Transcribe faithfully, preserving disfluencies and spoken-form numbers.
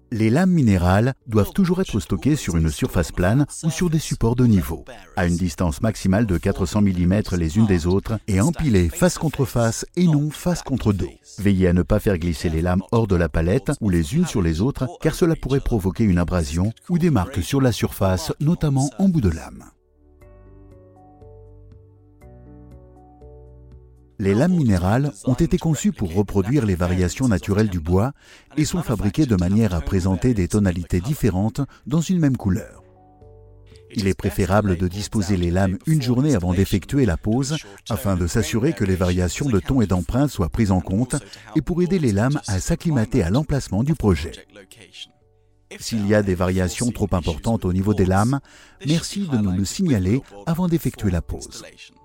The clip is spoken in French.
Les lames minérales doivent toujours être stockées sur une surface plane ou sur des supports de niveau, à une distance maximale de quatre cents millimètres les unes des autres et empilées face contre face et non face contre dos. Veillez à ne pas faire glisser les lames hors de la palette ou les unes sur les autres car cela pourrait provoquer une abrasion ou des marques sur la surface, notamment en bout de lame. Les lames minérales ont été conçues pour reproduire les variations naturelles du bois et sont fabriquées de manière à présenter des tonalités différentes dans une même couleur. Il est préférable de disposer les lames une journée avant d'effectuer la pose afin de s'assurer que les variations de ton et d'empreinte soient prises en compte et pour aider les lames à s'acclimater à l'emplacement du projet. S'il y a des variations trop importantes au niveau des lames, merci de nous le signaler avant d'effectuer la pose.